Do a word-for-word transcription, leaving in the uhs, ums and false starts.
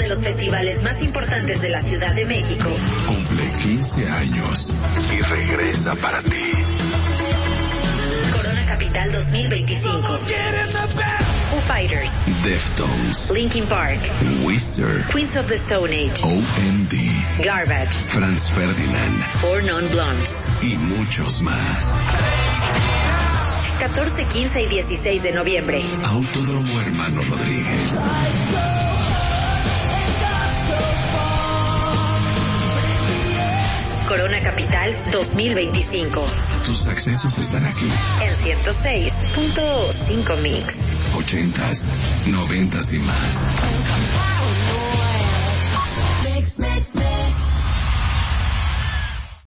los festivales más importantes de la Ciudad de México, cumple quince años y regresa para ti. Corona Capital dos mil veinticinco. Foo Fighters, Deftones, Linkin Park, Weezer, Queens of the Stone Age, O M D, Garbage, Franz Ferdinand, Four Non Blondes y muchos más. catorce, quince y dieciséis de noviembre. Autódromo Hermanos Rodríguez. Corona Capital dos mil veinticinco. Tus accesos están aquí. En ciento seis punto cinco Mix. Ochentas, noventas y más. Mix, mix, mix.